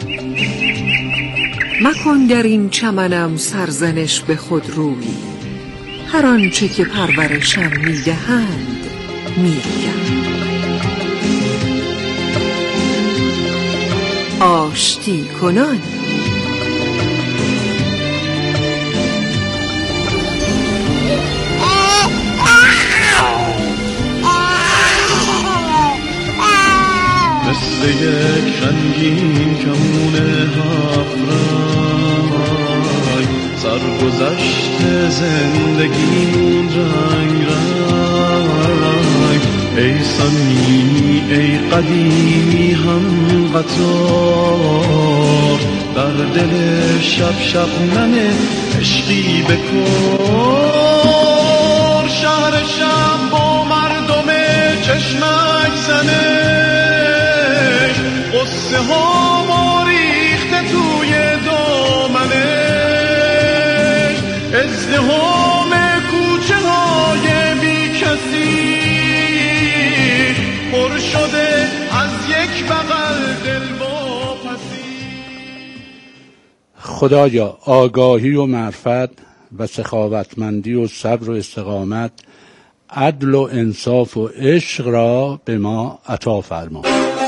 مکن در این چمنم سرزنش به خود روی، هر آنچه که پرورشم میدهند میگویم. آشتی کنان مثل یک رنگین کمون هفرنگ، سرگذشت زندگیمون رنگ رنگ. ای صمیمی ای قدیمی هم قطار، در دل شب شبنم عشقی بکن. شهر شب با مردم چشمک زنه، قصه ها ما ریخته توی دامنش. ازدحام کوچه های بی کسی پر شده از یک بغل دلواپسی. خدایا آگاهی و معرفت و سخاوتمندی و صبر و استقامت، عدل و انصاف و عشق را به ما عطا فرما.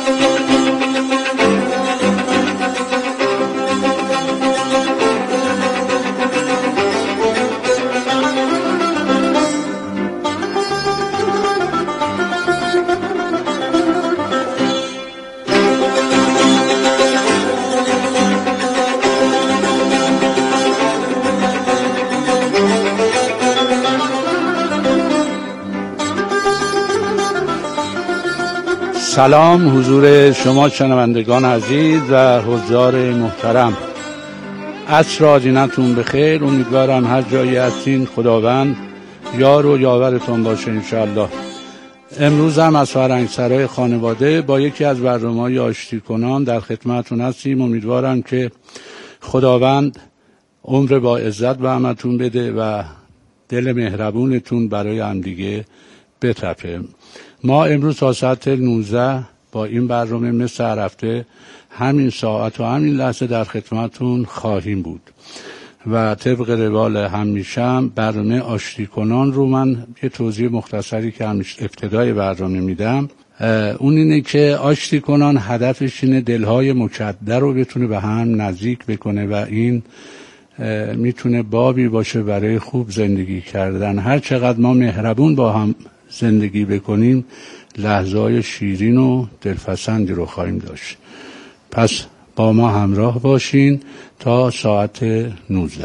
سلام حضور شما شنوندگان عزیز و حضار محترم. عصر آدینتون بخیر. امیدوارم هر جایی هستین خداوند یار و یاورتون باشه انشاءالله. امروز هم از فرهنگسرای خانواده با یکی از برنامه‌های آشتی کنان در خدمتتون هستیم. امیدوارم که خداوند عمر با عزت به همتون بده و دل مهربونتون برای همدیگه بتپه. ما امروز تا ساعت 19 با این برنامه مثل هر هفته همین ساعت و همین لحظه در خدمتتون خواهیم بود و طبق روال همیشه برنامه آشتی کنان رو من یه توضیح مختصری که همیشه ابتدای برنامه میدم، اون اینه که آشتی کنان هدفش اینه دلهای مکدر رو بتونه به هم نزدیک بکنه و این میتونه بابی باشه برای خوب زندگی کردن. هر چقدر ما مهربون با هم زندگی بکنیم لحظه‌های شیرین و دلپسندی رو خواهیم داشت. پس با ما همراه باشین تا ساعت 19.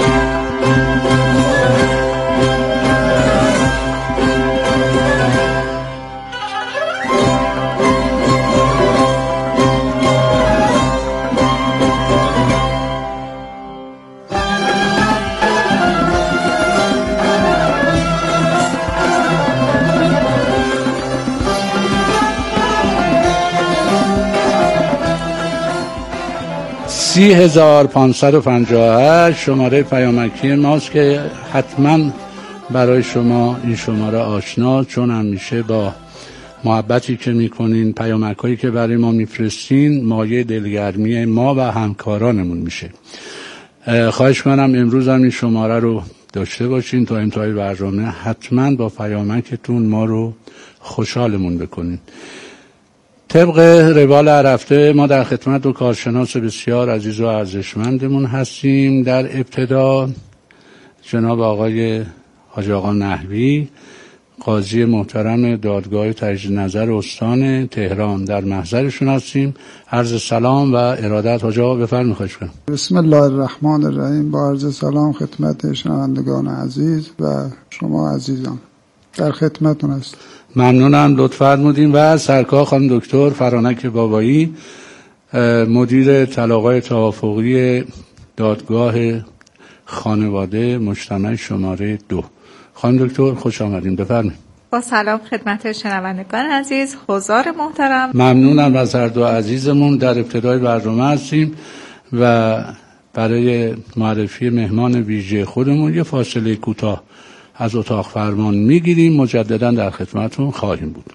30558 شماره پیامکی ماست که حتما برای شما این شماره آشنا، چون همیشه با محبتی که میکنین، پیامکایی که برای ما میفرستین مایه دلگرمی ما و همکارانمون میشه. خواهش کنم امروز هم این شماره رو داشته باشین تا انتهای برنامه حتما با پیامکتون ما رو خوشحالمون بکنین. طبق روال هر هفته ما در خدمت دو کارشناس بسیار عزیز و ارزشمندمون هستیم. در ابتدا جناب آقای حاجی آقا نحوی، قاضی محترم دادگاه تجدید نظر استان تهران، در محضرشون هستیم. عرض سلام و ارادت. حاجی آقا بفرمایید. خواهش کنم. بسم الله الرحمن الرحیم. با عرض سلام خدمت شنوندگان عزیز و شما عزیزان، در خدمتتون هستم. ممنونم، لطف فرمودین. و سرکار خانم دکتر فرانک بابایی، مدیر طلاق‌های توافقی دادگاه خانواده مجتمع شماره 2. خانم دکتر خوش آمدین، بفرمایید. با سلام خدمت شنوندگان عزیز، حضار محترم. ممنونم از هر دو عزیزمون. در ابتدای برنامه هستیم و برای معرفی مهمان ویژه خودمون یه فاصله کوتاه از اتاق فرمان میگیریم. مجددا در خدمتتون خواهیم بود.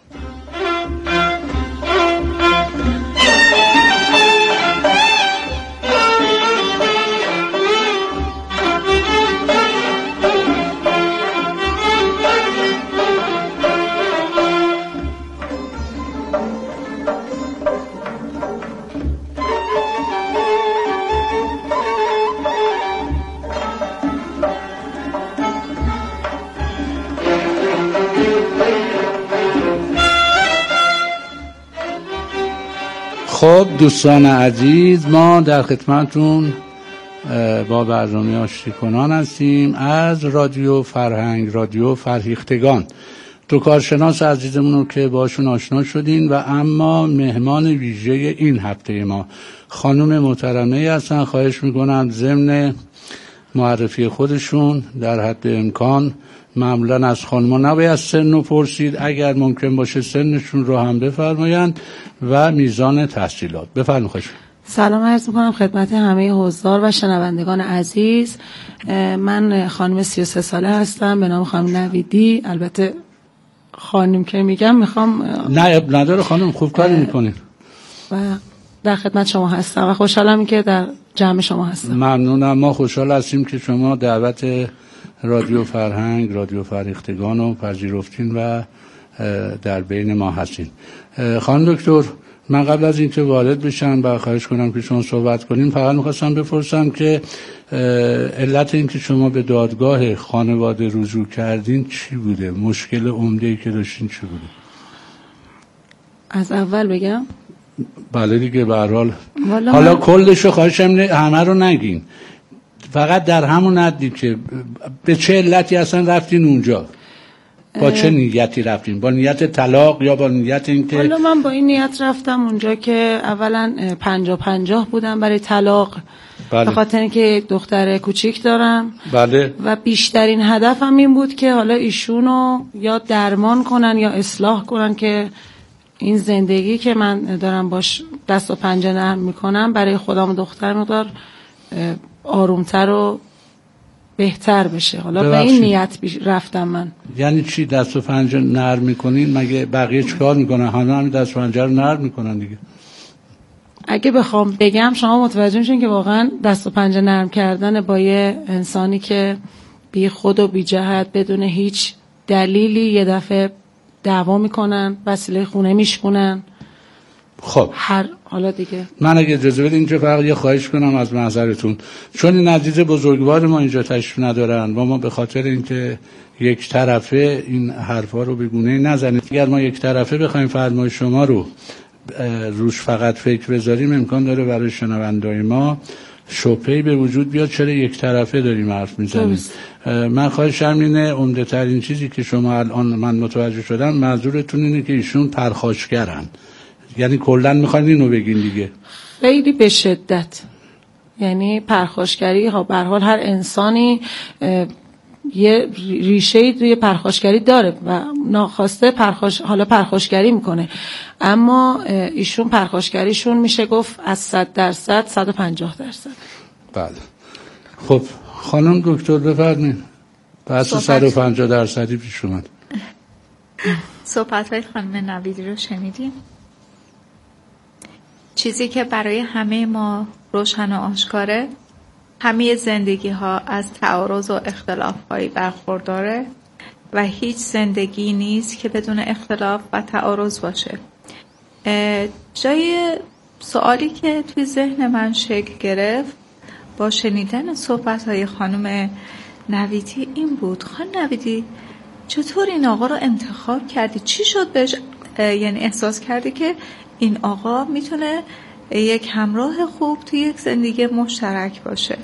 خب دوستان عزیز، ما در خدمتتون با برنامه آشتی کنان هستیم از رادیو فرهنگ، رادیو فرهیختگان. دو کارشناس عزیزمون رو که باشون آشنا شدین و اما مهمان ویژه این هفته ما خانم محترمه هستن. خواهش میکنم ضمن معرفی خودشون در حد امکان، معمولا از خانم‌ها نباید سن رو پرسید، اگر ممکن باشه سنشون رو هم بفرمایند و میزان تحصیلات. بفرمایید. خواهش. سلام عرض میکنم خدمت همه حضار و شنوندگان عزیز. من خانم 33 ساله هستم به نام خانم نویدی. البته خانم که میگم میخوام نداره خانم، خوب کاری میکنین و در خدمت شما هستم و خوشحالم که در جمع شما هستم. ممنونم. ما خوشحال هستیم که شما دعوت رادیو فرهنگ، رادیو فرهیختگان رو پذیرفتین و در بین ما هستین. خانم دکتر، من قبل از اینکه وارد بشم و خواهش کنم که شما صحبت کنیم، فقط میخواستم بپرسم که علت این که شما به دادگاه خانواده رجوع کردین چی بوده؟ مشکل عمده‌ای که داشتین چی بوده؟ از اول بگم؟ بله دیگه، به هر حال حالا کلشو خواهشم همه رو نگین، فقط در همون حدی که به چه علتی اصلا رفتین اونجا، با چه نیتی رفتین؟ با نیت طلاق یا با نیت اینکه؟ حالا من با این نیت رفتم اونجا که اولا 50-50 بودم برای طلاق. بله. به خاطر اینکه دختر کوچیک دارم. بله. و بیشترین هدفم این بود که حالا ایشونو یا درمان کنن یا اصلاح کنن که این زندگی که من دارم باش دست و پنجه نرم میکنم برای خودم و دخترم مقدار آرومتر و بهتر بشه. حالا به این نیت رفتم من. یعنی چی دست و پنجه نرم میکنین؟ مگه بقیه چیکار میکنن؟ همین دست و پنجه رو نرم میکنن دیگه. اگه بخوام بگم شما متوجه میشین که واقعا دست و پنجه نرم کردن با یه انسانی که بی خود و بی جهت بدون هیچ دلیلی یه دفعه دعوا میکنن، وسیله خونه میشکنن. خب حالا دیگه من اگه اجازه بدید اینجا فقط یه خواهش کنم از محضرتون، چون این عزیز بزرگوار ما اینجا تشریف ندارن و ما به خاطر اینکه یک طرفه این حرفا رو به گونه‌ای نزنید، اگر ما یک طرفه بخوایم فرمای شما رو روش فقط فکر بذاریم امکان داره برای شنوندای ما شبهه‌ای به وجود بیاد چرا یک طرفه داریم حرف میزنیم. من خواهشم اینه، عمده ترین چیزی که شما الان من متوجه شدم منظورتون اینه که ایشون پرخاشگرن، یعنی کلن میخواین اینو بگین دیگه؟ خیلی به شدت. یعنی پرخاشگری ها به هر حال هر انسانی یه ریشه‌ای توی پرخاشگری داره و ناخواسته حالا پرخاشگری میکنه، اما ایشون پرخاشگریشون میشه گفت از 100% 150%. بله. خب خانم دکتر بفرمایید. بحث 150% پیش اومد. صحبت‌های خانم نویدی رو شنیدیم. چیزی که برای همه ما روشن و آشکاره، همه زندگی ها از تعارض و اختلاف هایی برخورداره و هیچ زندگی نیست که بدون اختلاف و تعارض باشه. جای سوالی که توی ذهن من شکل گرفت با شنیدن صحبت های خانم نویدی این بود: خانم نویدی چطور این آقا رو انتخاب کردی؟ چی شد بهش یعنی احساس کردی که این آقا میتونه یک همراه خوب توی یک زندگی مشترک باشه؟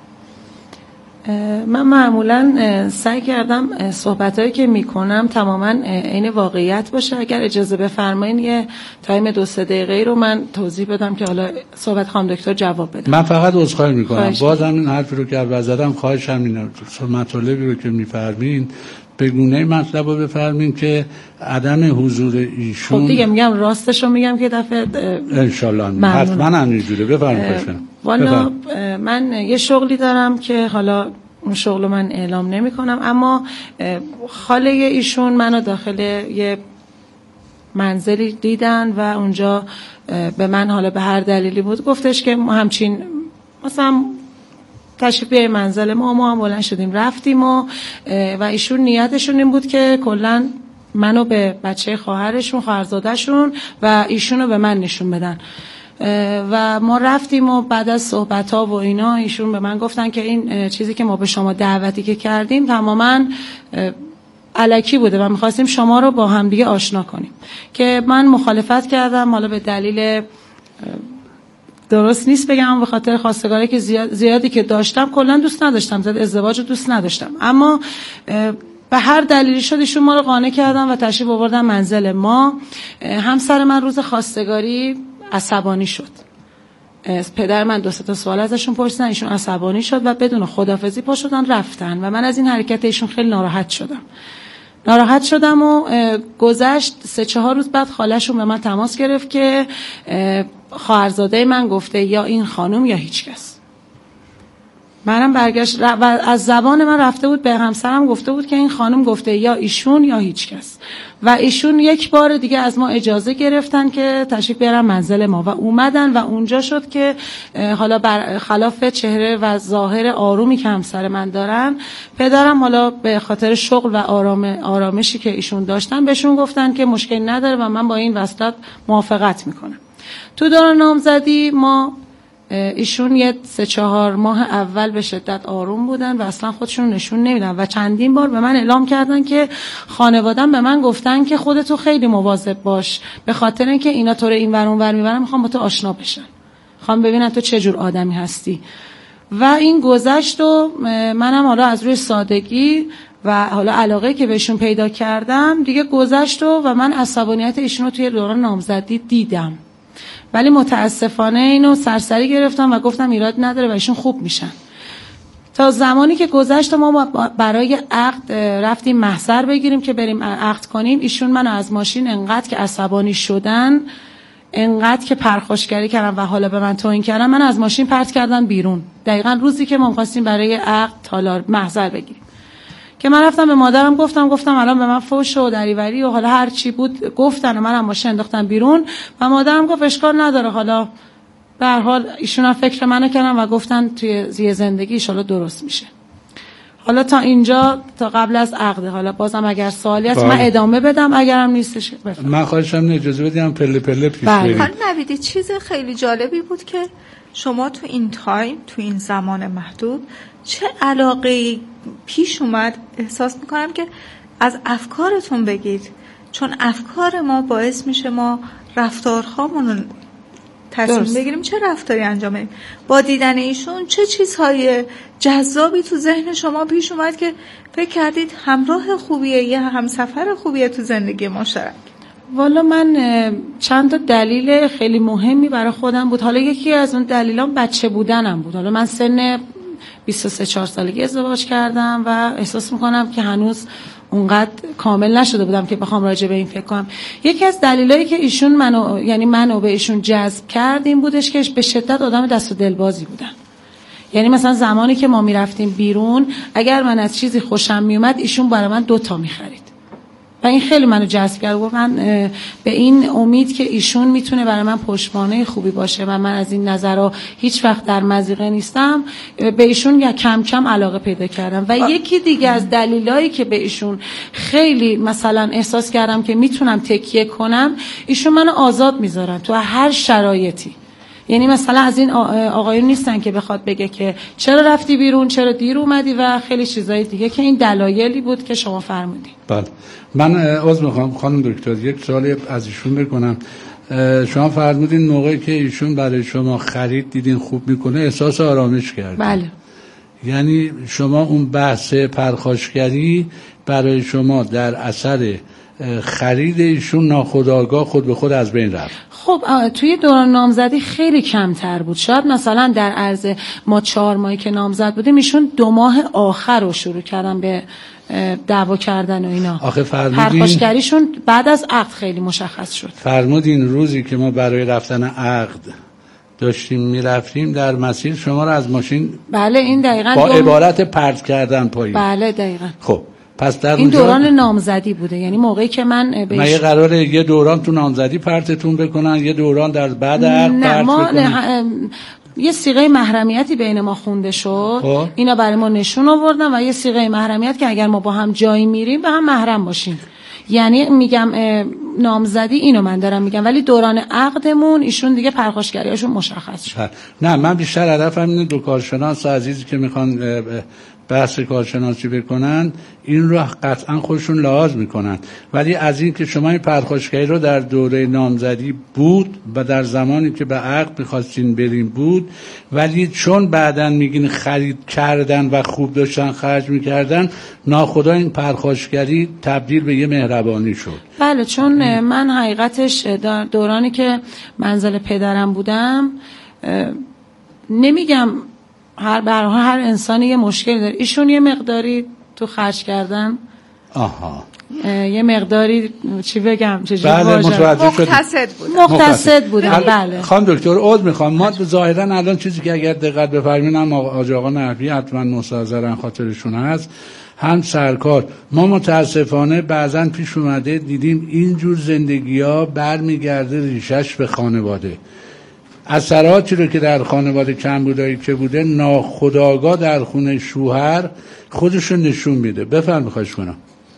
من معمولا سعی کردم صحبتایی که میکنم تماما عین واقعیت باشه. اگر اجازه بفرمایین یه تایم 2-3 دقیقه رو من توضیح بدم که حالا صحبت خانم دکتر جواب بدم. من فقط عذرخواهی میکنم، بازم این حرفی رو که اول زدم خواهشم اینه مطالبی رو که میفرمین به گونه مطلب رو بفرمین که عدم حضور ایشون. خب دیگه میگم راستش رو میگم که دفعه انشالله حتما همینجوره. بفرمایید. والا من یه شغلی دارم که حالا اون شغل من اعلام نمی کنم، اما خاله ایشون منو داخل یه منزلی دیدن و اونجا به من حالا به هر دلیلی بود گفتش که ما همچین مثلا تشریف بیای منزل ما هم بلند شدیم رفتیم و ایشون نیتشون این بود که کلا منو به بچه خواهرشون خواهرزادهشون و ایشونو به من نشون بدن و ما رفتیم و بعد از صحبت‌ها و اینا ایشون به من گفتن که این چیزی که ما به شما دعوتی که کردیم تماماً الکی بوده و می‌خواستیم شما رو با هم دیگه آشنا کنیم که من مخالفت کردم، حالا به دلیل درست نیست بگم به خاطر خواستگاری که زیادی که داشتم کلا دوست نداشتم، ازدواج رو دوست نداشتم، اما به هر دلیلی شد ایشون ما رو قانع کردن و تشریف آوردن منزل ما. همسر من روز خواستگاری عصبانی شد. پدر من 2-3 سوال ازشون پرسیدن، ایشون عصبانی شد و بدون خداحافظی پا شدن رفتن و من از این حرکت ایشون خیلی ناراحت شدم و گذشت 3-4 روز بعد خاله‌شون به من تماس گرفت که خواهرزاده من گفته یا این خانم یا هیچ کس. منم برگشت و از زبان من رفته بود به همسرم گفته بود که این خانم گفته یا ایشون یا هیچ کس و ایشون یک بار دیگه از ما اجازه گرفتن که تشریف بیارن منزل ما و اومدن و اونجا شد که حالا برخلاف چهره و ظاهر آرومی که همسر من دارن، پدرم حالا به خاطر شغل و آرامشی که ایشون داشتن بهشون گفتن که مشکل نداره و من با این وصلت موافقت میکنم. تو دوران نامزدی ما ایشون یه 3-4 ماه اول به شدت آروم بودن و اصلا خودشون نشون نمیدن و چندین بار به من اعلام کردن که خانواده‌ام به من گفتن که خودتو خیلی مواظب باش، به خاطر اینکه اینا تو رو این ور اون ور میبرن، میخوام با تو آشنا بشن، میخوام ببینن تو چه جور آدمی هستی. و این گذشت و منم حالا از روی سادگی و حالا علاقه که بهشون پیدا کردم دیگه گذشت و من عصبانیت ایشون رو توی دوران نامزدی دیدم، ولی متاسفانه اینو سرسری گرفتم و گفتم ایراد نداره و ایشون خوب میشن. تا زمانی که گذشت ما برای عقد رفتیم محضر بگیریم که بریم عقد کنیم. ایشون منو از ماشین انقدر که عصبانی شدن، انقدر که پرخاشگری کردن و حالا به من توهین کردن، من از ماشین پرت کردن بیرون. دقیقاً روزی که ما می‌خواستیم برای عقد تالار محضر بگیریم که من رفتم به مادرم گفتم الان به من فوش و دریوری و حالا هر چی بود گفتن و منم ماشین انداختم بیرون و مادرم گفت اشکال نداره، حالا به هر حال ایشون هم فکر منو کردن و گفتن توی زندگی ان شاءالله درست میشه. حالا تا اینجا تا قبل از عقد، حالا بازم اگر سوالی هست من ادامه بدم، اگرم نیستش بفرمایید. من خواهشم اجازه بدیم پله پله پیش بریم. خانم نویدی چیز خیلی جالبی بود که شما تو این تایم، تو این زمان محدود چه علاقه‌ای پیش اومد. احساس میکنم که از افکارتون بگید، چون افکار ما باعث میشه ما رفتارهامون رو تصمیم بگیریم چه رفتاری انجام بدیم. با دیدن ایشون چه چیزهای جذابی تو ذهن شما پیش اومد که فکر کردید همراه خوبیه یا همسفر خوبیه تو زندگی مشترک؟ والا من چند تا دلیل خیلی مهمی برای خودم بود. حالا یکی از اون دلایلام بچه بودنم بود. حالا من سن 23-4 سالگی ازدواج کردم و احساس میکنم که هنوز اونقدر کامل نشده بودم که بخوام راجع به این فکر کنم. یکی از دلایلی که ایشون منو به ایشون جذب کرد این بودش که به شدت آدم دست و دلبازی بودن. یعنی مثلا زمانی که ما میرفتیم بیرون، اگر من از چیزی خوشم میومد ایشون برای من 2 تا میخرید و این خیلی منو جذب کرد. من به این امید که ایشون میتونه برای من پشتوانه خوبی باشه و من از این نظرها هیچ وقت در مضیقه نیستم، به ایشون کم کم علاقه پیدا کردم. و یکی دیگه از دلایلی که به ایشون خیلی مثلا احساس کردم که میتونم تکیه کنم، ایشون منو آزاد میذارن تو هر شرایطی. یعنی مثلا از این آقایون نیستن که بخواد بگه که چرا رفتی بیرون، چرا دیر اومدی و خیلی چیزای دیگه که این دلایلی بود که شما فرمودید. بله، من عذر میخوام خانم دکتر یک سوالی از ایشون بکنم. شما فرمودین موقعی که ایشون برای شما خرید دیدین خوب میکنه احساس آرامش کردین. بله. یعنی شما اون بحث پرخاشگری برای شما در اثر خرید ایشون ناخودآگاه خود به خود از بین رفت. خب توی دوران نامزدی خیلی کمتر بود. شاید مثلا در عرض ما 4 ماهی که نامزد بودیم ایشون 2 ماه آخر رو شروع کردن به دعوا کردن و اینا. آخه فرمودین پرخاشگریشون بعد از عقد خیلی مشخص شد. فرمودین روزی که ما برای رفتن عقد داشتیم میرفتیم در مسیر شما رو از ماشین، بله این دقیقاً با عبارت پرت کردن پایین. بله دقیقاً. خب پس در این دوران نامزدی بوده، یعنی موقعی که من یه قراره یه دوران تو نامزدی پرتتون بکنن، یه دوران در بعد عقد پرت بکنن. یه صیغه محرمیتی بین ما خونده شد، اینا برای ما نشون آوردن و یه صیغه محرمیت که اگر ما با هم جایی میریم به هم محرم باشیم. یعنی میگم نامزدی اینو من دارم میگم، ولی دوران عقدمون ایشون دیگه پرخاشگریاشون مشخص شد. نه من بیشتر هدفم اینه دو کارشناس عزیزی که میخوان بحث کارشناسی بکنن این رو قطعا خودشون لحاظ میکنن. ولی از این که شما این پرخاشگری رو در دوره نامزدی بود و در زمانی که به عقد میخواستین برین بود، ولی چون بعداً میگین خرید کردن و خوب داشتن خرج میکردن، ناخدا این پرخاشگری تبدیل به یه مهربانی شد. بله، چون من حقیقتش دورانی که منزل پدرم بودم، نمیگم هر انسانی یه مشکلی داره، ایشون یه مقداری تو خرج کردن یه مقداری چی بگم مقتصد بودن. بله خانم دکتر عذر میخوام، ما ظاهرا الان چیزی که اگر دقت بفرمایید هم آقا نحوی حتما مستحضرن خاطرشون هست، هم سرکار، ما متاسفانه بعضن پیش اومده دیدیم اینجور زندگی‌ها برمیگرده ریشش به خانواده. اثراتی رو که در خانواده کمبودایی که بوده ناخودآگاه در خونه شوهر خودشون نشون میده. بفرمایید خواهش کنم.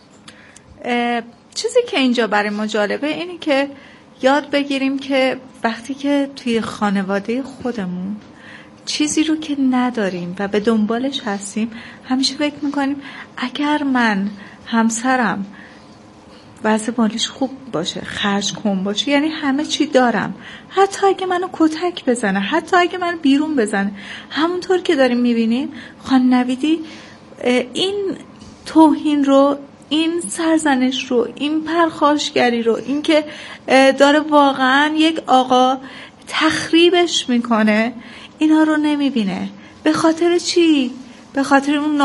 چیزی که اینجا برای ما جالبه اینه که یاد بگیریم که وقتی که توی خانواده خودمون چیزی رو که نداریم و به دنبالش هستیم، همیشه فکر میکنیم اگر من همسرم وضع مالیش خوب باشه، خرج کن باشه، یعنی همه چی دارم، حتی اگه منو کتک بزنه، حتی اگه منو بیرون بزنه. همونطور که داریم میبینیم خانم نویدی این توهین رو، این سرزنش رو، این پرخاشگری رو، این که داره واقعا یک آقا تخریبش میکنه، اینا رو نمیبینه. به خاطر چی؟ به خاطر اون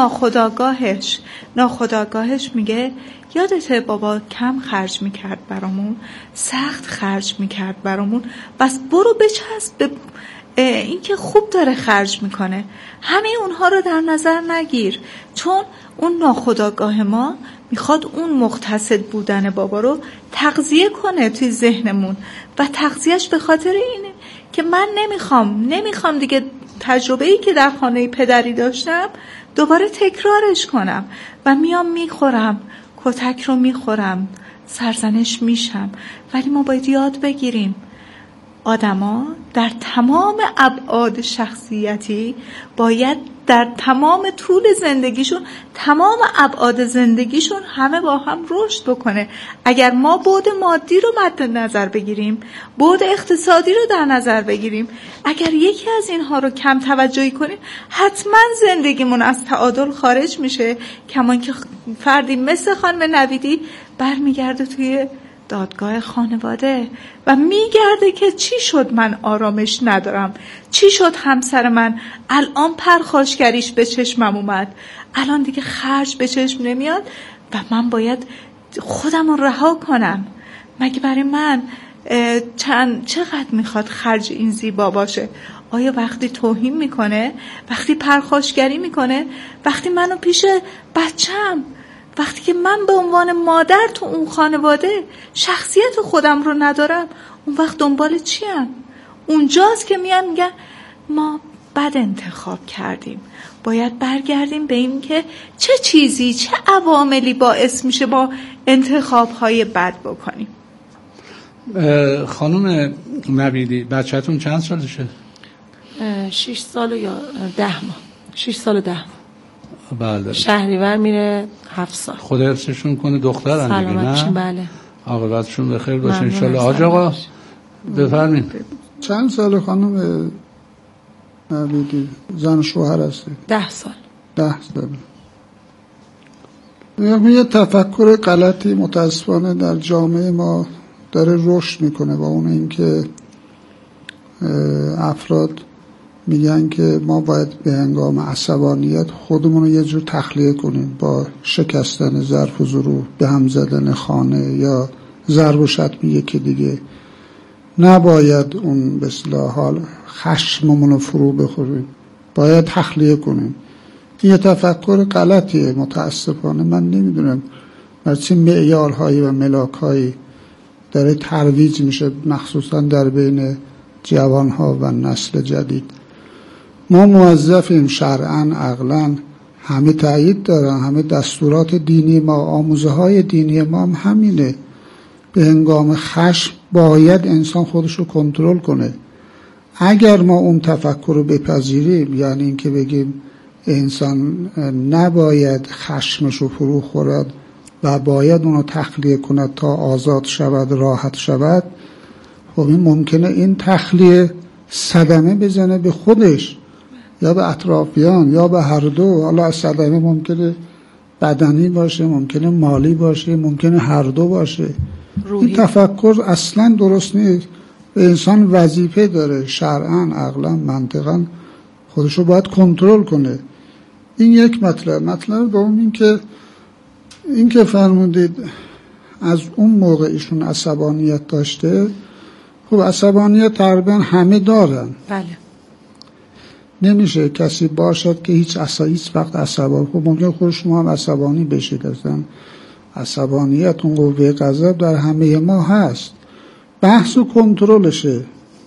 ناخودآگاهش میگه یادته بابا کم خرج میکرد برامون، سخت خرج میکرد برامون، بس برو بچسب به این که خوب داره خرج میکنه. همه اونها رو در نظر نگیر، چون اون ناخودآگاه ما میخواد اون مقتصد بودن بابا رو تغذیه کنه توی ذهنمون و تغذیهش به خاطر اینه که من نمیخوام دیگه تجربه‌ای که در خانه پدری داشتم دوباره تکرارش کنم و میام میخورم، کتک رو میخورم، سرزنش میشم. ولی ما باید یاد بگیریم آدما در تمام ابعاد شخصیتی باید در تمام طول زندگیشون، تمام ابعاد زندگیشون همه با هم رشد بکنه. اگر ما بعد مادی رو مد نظر بگیریم، بعد اقتصادی رو در نظر بگیریم، اگر یکی از اینها رو کم توجهی کنیم، حتما زندگیمون از تعادل خارج میشه. کمان که فردی مثل خانم نویدی برمیگرده توی دادگاه خانواده و میگرده که چی شد من آرامش ندارم، چی شد همسر من الان پرخاشگریش به چشمم اومد، الان دیگه خرج به چشم نمیاد و من باید خودم رو رها کنم. مگه برای من چقدر میخواد خرج این زیبا باشه؟ آیا وقتی توهین میکنه، وقتی پرخاشگری میکنه، وقتی منو پیش بچم، وقتی که من به عنوان مادر تو اون خانواده شخصیت خودم رو ندارم، اون وقت دنبال چیم؟ اونجاست که میگن ما بد انتخاب کردیم. باید برگردیم به این که چه چیزی، چه عواملی باعث میشه با انتخاب‌های بد بکنیم. خانم نویدی بچه‌تون چند سالشه؟ 6 سال یا 10 ماه. 6 سال و 10 ماه. بله. شهریور میره 7 سال. خدا حفظشون کنه، دخترن دیگه نه؟ بله. عاقبتشون بخیر باشه ان شاء الله. حاج آقا بفرمایید. چند سال خانم نویدی زن شوهر هستید؟ 10 سال. 10 سال. یه تفکر غلطی متاسفانه در جامعه ما داره رشد میکنه با اون اینکه افراد میگن که ما باید به هنگام عصبانیت خودمون رو یه جور تخلیه کنیم با شکستن ظرف و ظروف، به هم زدن خانه یا ضرب و شتم یکی دیگه. نباید اون به اصطلاح حال خشممون رو فرو بخوریم، باید تخلیه کنیم. این تفکر غلطیه متاسفانه. من نمیدونم چه معیارهایی و ملاکهایی داره ترویج میشه مخصوصا در بین جوانها و نسل جدید. ما موظفیم شرعاً عقلاً، همه تایید دارن، همه دستورات دینی ما، آموزه های دینی ما هم همینه. به هنگام خشم باید انسان خودش رو کنترل کنه. اگر ما اون تفکر رو بپذیریم، یعنی این که بگیم انسان نباید خشمشو فرو خورد و باید اونو تخلیه کند تا آزاد شود، راحت شود. خب این ممکنه این تخلیه صدمه بزنه به خودش یا به اطرافیان یا به هر دو. حالا صدمه ممکنه بدنی باشه، ممکنه مالی باشه، ممکنه هر دو باشه. این تفکر اصلا درست نیست. انسان وظیفه داره شرعاً، عقلاً، منطقاً خودشو باید کنترل کنه. این یک مطلب. مطلب دوم این که فرمودید از اون موقع ایشون عصبانیت داشته. خب عصبانیت تقریبا همه دارن. بله. نمیشه کسی باشد که هیچ وقت عصبانی. خب ممکن خود شما هم عصبانی بشید. اصلا عصبانیت اون قوه غضب در همه ما هست. بحث و کنترلشه.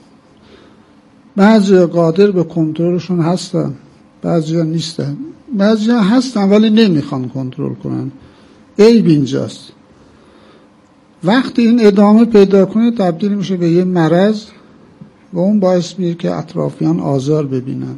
بعضی قادر به کنترلشون هستن، بعضی نیستن. بعضی هستن ولی نمیخوان کنترل کنن. عیب اینجاست. وقتی این ادامه پیدا کنه تبدیل میشه به یه مرض و اون باعث میشه که اطرافیان آزار ببینن.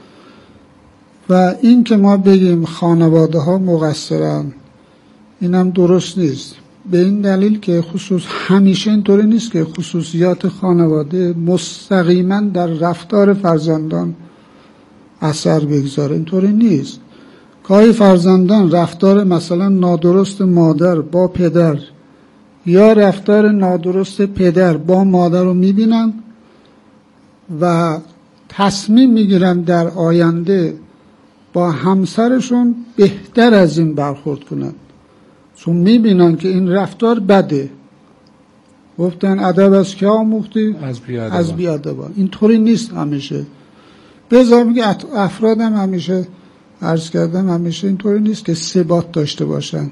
و این که ما بگیم خانواده ها مقصرن اینم درست نیست. به این دلیل که همیشه اینطوری نیست که خصوصیات خانواده مستقیما در رفتار فرزندان اثر بگذاره. اینطوری نیست. گاهی فرزندان رفتار مثلا نادرست مادر با پدر یا رفتار نادرست پدر با مادر رو میبینن و تصمیم میگیرن در آینده با همسرشون بهتر از این برخورد کنن، چون میبینن که این رفتار بده. گفتن ادب از که آموختی؟ از بیادبان. اینطوری نیست همیشه. بذار میگه افرادم همیشه عرض کردم همیشه اینطوری نیست که ثبات داشته باشن.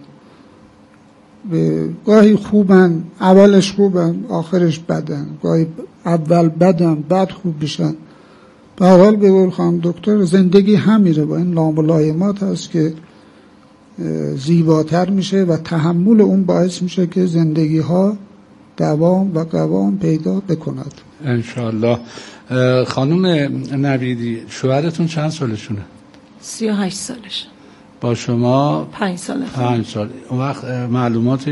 گاهی خوبن، اولش خوبن، آخرش بدن. گاهی اول بدن، بعد خوب بشن. به حال بگول خانم دکتر زندگی همیره با این لاملایمات هست که زیباتر میشه و تحمل اون باعث میشه که زندگی ها دوام و قوام پیدا بکند انشاءالله. خانم نویدی شوهرتون چند سالشونه؟ 38 سالشه. با شما 5 ساله. 5 سال. اون وقت معلومات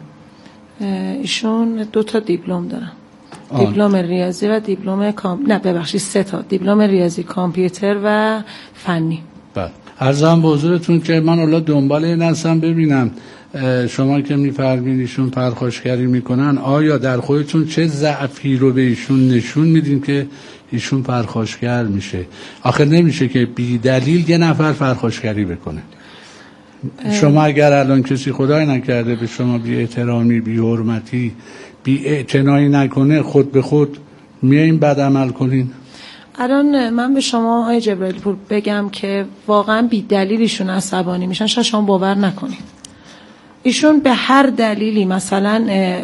ایشون 2 تا دیپلم دارن. دیپلم ریاضی و دیپلم 3 تا دیپلم ریاضی، کامپیوتر و فنی. بله. عرضم به حضورتون که من حالا دنبال این هستم ببینم شما که می‌فرمایید ایشون پرخاشگری میکنن، آیا در خودتون چه ضعفی رو به ایشون نشون میدین که ایشون پرخاشگر میشه؟ آخر نمیشه که بی دلیل یه نفر پرخاشگری بکنه. شما اگر الان کسی خدای نکرده به شما بی احترامی، بی حرمتی، بی اعتنایی نکنه، خود به خود میایین بد عمل کنین؟ الان من به شما آقای جبرائیل پور بگم که واقعا بی دلیل ایشون عصبانی میشن، شاید شما باور نکنید. ایشون به هر دلیلی مثلا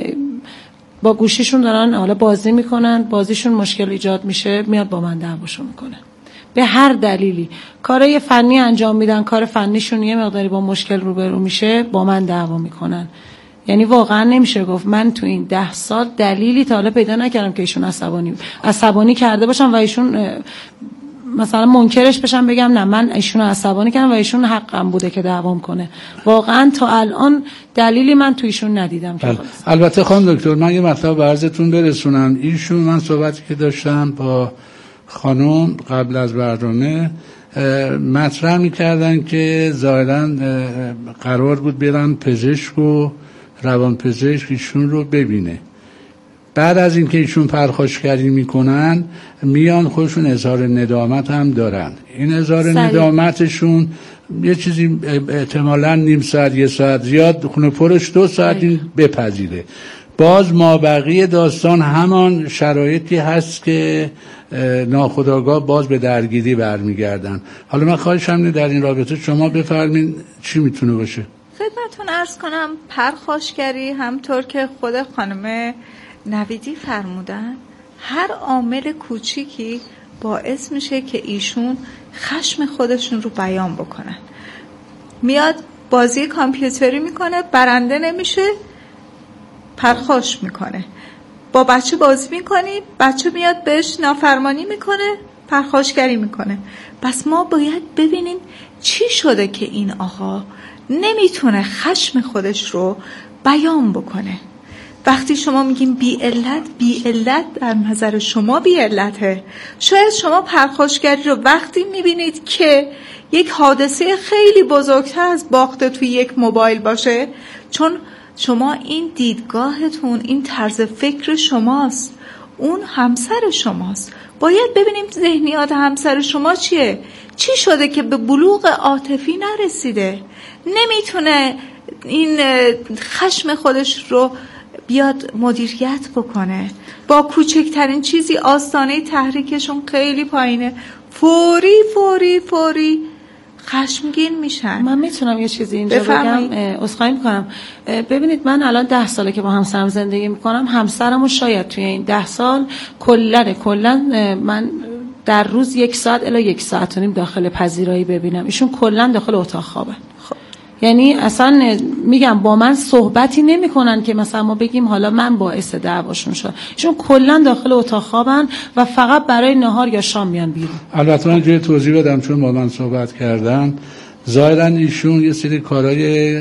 با گوشیشون دارن حالا بازی میکنن، بازیشون مشکل ایجاد میشه، میاد با من دعواشو میکنه. به هر دلیلی کارای فنی انجام میدن، کار فنیشون یه مقداری با مشکل روبرو میشه، با من دعوا میکنن. یعنی واقعا نمیشه گفت من تو این 10 سال دلیلی تا حالا پیدا نکردم که ایشون عصبانی کرده باشم و ایشون مثلا منکرش بشم بگم نه من ایشون عصبانی کردم و ایشون حقم بوده که دعوام کنه. واقعا تا الان دلیلی من تو ایشون ندیدم. البته خانم دکتر من یه مطلب به عرضتون برسونم. ایشون من صحبتی که داشتم با خانم قبل از برنامه مطرح می‌کردن که ظاهراً قرار بود برن پزشک و روانپزشک ایشون رو ببینه. بعد از اینکه ایشون پرخاشگری میکنن میان خودشون اظهار ندامت هم دارن. این اظهار ندامتشون یه چیزی احتمالاً نیم ساعت 1 ساعت زیاد خونه پرش 2 ساعت این بپذیره. باز مابقی داستان همان شرایطی هست که ناخودآگاه باز به درگیری برمیگردن. حالا من خواهشم در این رابطه شما بفرمین چی میتونه باشه؟ خدمتتون عرض کنم پرخاشگری همطور که خود خانم نویدی فرمودن هر عامل کوچیکی باعث میشه که ایشون خشم خودشون رو بیان بکنن. میاد بازی کامپیوتری میکنه، برنده نمیشه، پرخاش میکنه. با بچه بازی میکنی، بچه میاد بهش نافرمانی میکنه، پرخاشگری میکنه. پس ما باید ببینیم چی شده که این آقا نمیتونه خشم خودش رو بیان بکنه. وقتی شما میگیم بی علت در نظر شما بی علته. شاید شما پرخاشگری رو وقتی میبینید که یک حادثه خیلی بزرگتر از باخت توی یک موبایل باشه، چون شما این دیدگاهتون، این طرز فکر شماست، اون همسر شماست. باید ببینیم ذهنیات همسر شما چیه، چی شده که به بلوغ عاطفی نرسیده، نمیتونه این خشم خودش رو بیاد مدیریت بکنه. با کوچکترین چیزی آستانه تحریکشون خیلی پایینه، فوری خشمگین میشن. من میتونم یه چیزی اینجا بگم؟ عذرخواهی میکنم. ببینید من الان 10 ساله که با همسرم زندگی میکنم. همسرمو شاید توی این 10 سال کلا من در روز 1 ساعت الی 1 ساعت و نیم داخل پذیرایی ببینم. ایشون کلا داخل اتاق خوابن. یعنی اصلا میگم با من صحبتی نمیکنن که مثلا ما بگیم حالا من باعث دعواشون شد. ایشون کلا داخل اتاق خوابن و فقط برای نهار یا شام میان بیرون. البته من جای توضیح بدم چون با من صحبت کردن، ظاهرا ایشون یه سری کارهای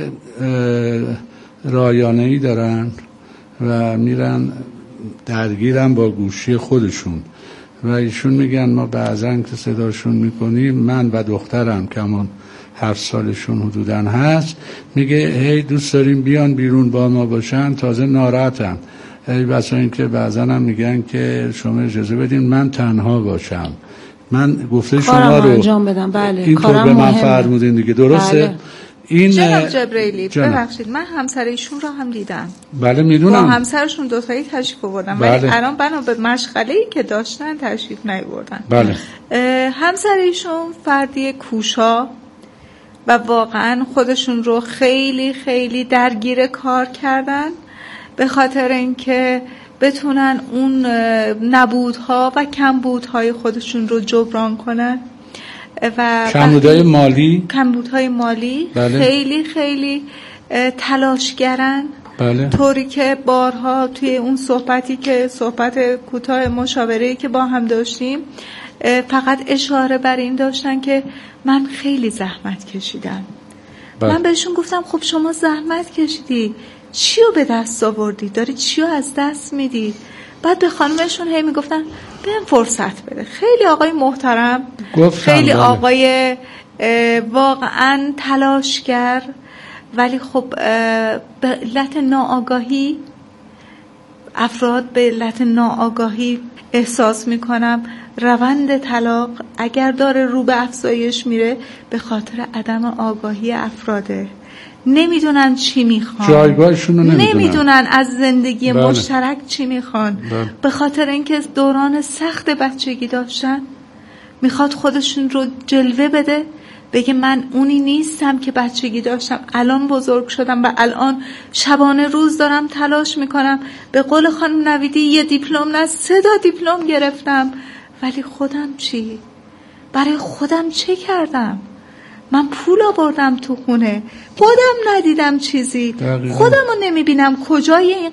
رایانه‌ای دارن و میرن درگیرن با گوشی خودشون و ایشون میگن ما بعضن که صداشون میکنیم، من و دخترم که همون 7 سالشون حدوداً هست، میگه هی دوست داریم بیان بیرون با ما باشن، تازه ناراحتم. بسا این که بعضن هم میگن که شما اجازه بدین من تنها باشم. من گفته شما رو انجام بدم. بله. اینطور به من فرمودین دیگه، درسته؟ بله. این جناب جبرئیلی ببخشید، من همسر ایشون رو هم دیدم. بله میدونم. با همسرشون دوتایی تشریف آوردن. بله. ولی الان بنا به مشغله‌ای که داشتن تشریف نیاوردن. بله. همسر ایشون فردی کوشا و واقعا خودشون رو خیلی خیلی درگیر کار کردن به خاطر اینکه بتونن اون نبودها و کمبودهای خودشون رو جبران کنن و کمبودهای مالی بله. خیلی خیلی تلاشگرن. بله. طوری که بارها توی اون صحبت کوتاه مشاوره‌ای که با هم داشتیم فقط اشاره بر این داشتن که من خیلی زحمت کشیدم. من بهشون گفتم خب شما زحمت کشیدی، چی رو به دست آوردی؟ داری چی رو از دست میدی؟ بعد به خانمشون هی میگفتن بهم فرصت بده. خیلی آقای محترم، خیلی آقای واقعا تلاشگر، ولی خب به علت ناآگاهی افراد به علت ناآگاهی احساس میکنم روند طلاق اگر داره رو به افزایش میره به خاطر عدم آگاهی افراده. نمیدونن چی میخوان، جایگاهشون رو نمیدونن از زندگی بله. مشترک چی میخوان. بله. به خاطر اینکه دوران سخت بچگی داشتن میخواد خودشون رو جلوه بده، بگه من اونی نیستم که بچگی داشتم، الان بزرگ شدم و الان شبانه روز دارم تلاش میکنم. به قول خانم نویدی 1 دیپلم نه 3 دیپلم گرفتم، ولی خودم چی؟ برای خودم چه کردم؟ من پول آوردم تو خونه، خودم ندیدم چیزی، خودم رو نمیبینم. کجای این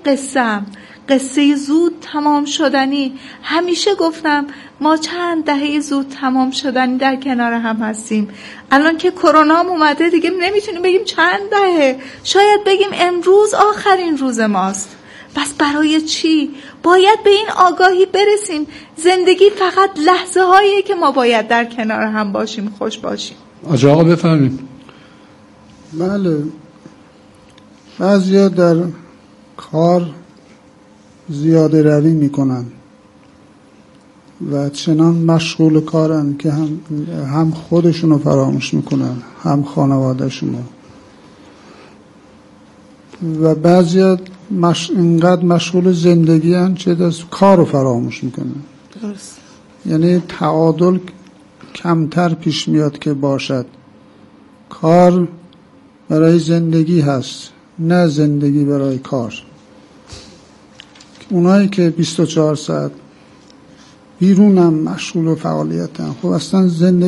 قصه زود تمام شدنی؟ همیشه گفتم ما چند دهه زود تمام شدنی در کنار هم هستیم. الان که کرونا هم اومده دیگه نمیتونیم بگیم چند دهه، شاید بگیم امروز آخرین روز ماست. بس برای چی؟ باید به این آگاهی برسیم زندگی فقط لحظه هاییه که ما باید در کنار هم باشیم، خوش باشیم. آقا بفهمید. بله، بعضیا در کار زیاده روی میکنن و چنان مشغول کارن که هم خودشونو فراموش میکنن هم خانوادهشونو، و بعضیا اینقدر مشغول زندگی هن چه دست کارو فراموش میکنن. درست. یعنی تعادل کمتر پیش میاد که باشد. کار برای زندگی هست، نه زندگی برای کار. اونایی که 24 ساعت بیرونم مشغول و فعالیتن، خب اصلا زندگی